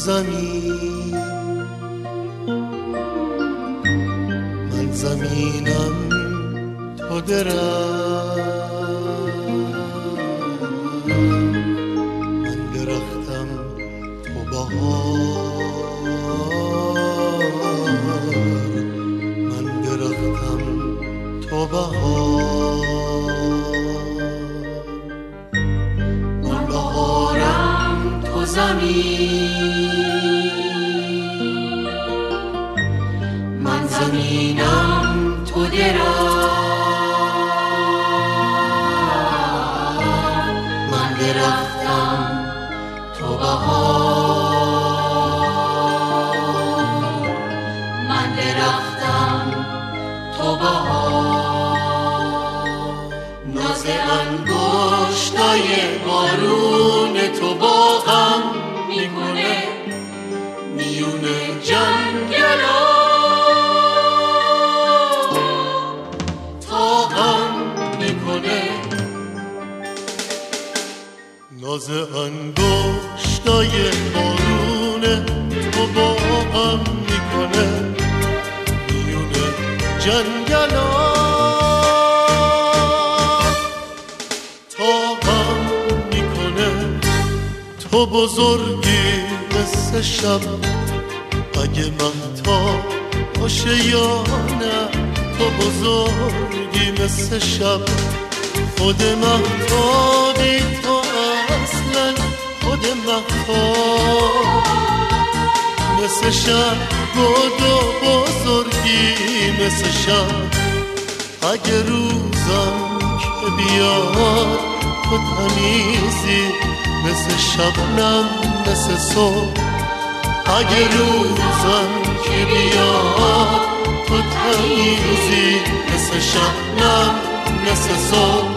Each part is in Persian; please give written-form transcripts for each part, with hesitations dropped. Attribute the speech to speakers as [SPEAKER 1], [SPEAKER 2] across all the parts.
[SPEAKER 1] زمین، من زمینم تو درم، من درختم تو بهار، من درختم تو بهار، من بهارم تو زمین، من زمینم تو درم، من درختم تو بهار، من درختم تو بهار، ناز انگشتای بارون تو باغم میکنه میون جنگلا، تاهم میکنه ناز انگشتای بارون تو باغم میکنه میون جنگلا، تاهم میکنه تو بزرگی مثل شب، اگه مهتاب باشه یا نه، تو بزرگی مثل شب، خود مهتابی تو اصلا، خود مهتاب مثل شب، گل و بزرگی مثل شب، اگه روزم که بیاد تو تمیزی مثل شبنم مثل صبح، اگه روزم که بیاد تو تمیزی مثل شبنم مثل صبح.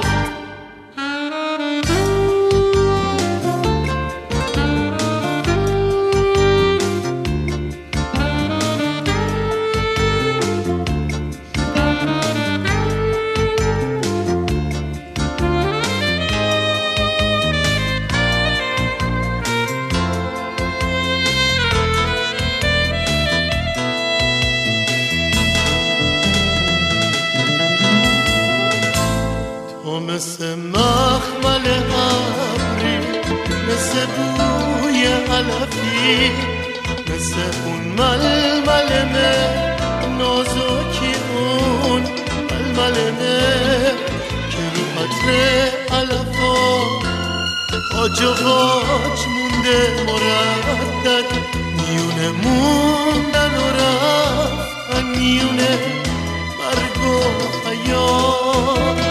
[SPEAKER 1] مثل مخمل ابری، مثل بوی علفی، مثل اون ململمه نازکی، اون ململمه که رو عطر علفا آج و واج مونده مردد، میونه موندن و رفتن میونه مرگ و حیات،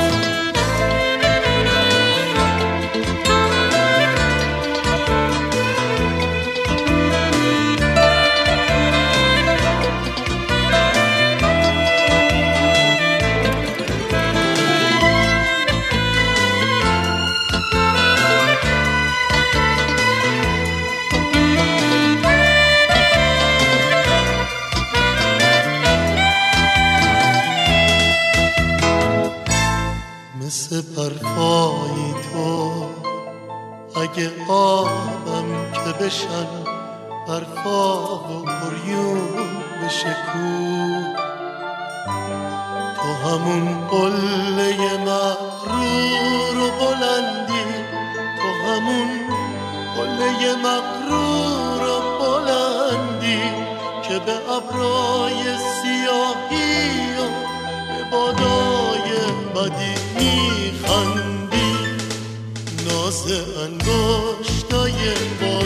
[SPEAKER 1] مثل برفای تو اگه آبم که بشن، برفا و عریون بشه کو، تو همون قله مغرور و بلندی، تو همون قله مغرور و بلندی که به ابرای سیاهی و به بادای بدی میخندی، ناز انگشتای